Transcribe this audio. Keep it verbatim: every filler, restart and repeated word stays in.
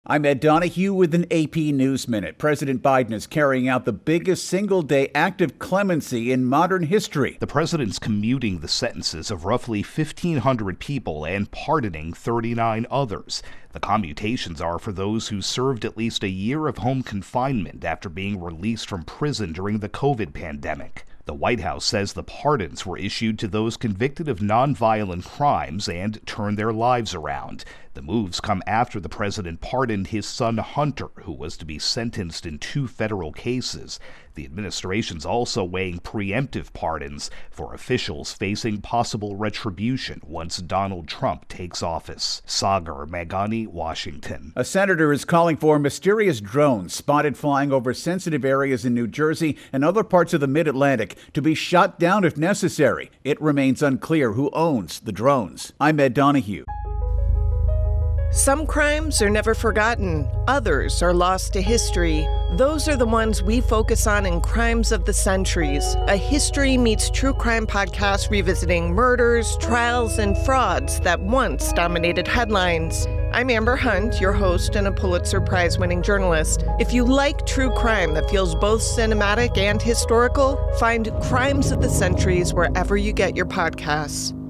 I'm Ed Donahue with an A P News Minute. President Biden is carrying out the biggest single-day act of clemency in modern history. The president's commuting the sentences of roughly fifteen hundred people and pardoning thirty-nine others. The commutations are for those who served at least a year of home confinement after being released from prison during the COVID pandemic. The White House says the pardons were issued to those convicted of nonviolent crimes and turned their lives around. The moves come after the president pardoned his son Hunter, who was to be sentenced in two federal cases. The administration's also weighing preemptive pardons for officials facing possible retribution once Donald Trump takes office. Sagar Meghani, Washington. A senator is calling for mysterious drones spotted flying over sensitive areas in New Jersey and other parts of the mid-Atlantic to be shot down if necessary. It remains unclear who owns the drones. I'm Ed Donahue. Some crimes are never forgotten. Others are lost to history. Those are the ones we focus on in Crimes of the Centuries, a history meets true crime podcast revisiting murders, trials, and frauds that once dominated headlines. I'm Amber Hunt, your host and a Pulitzer Prize-winning journalist. If you like true crime that feels both cinematic and historical, find Crimes of the Centuries wherever you get your podcasts.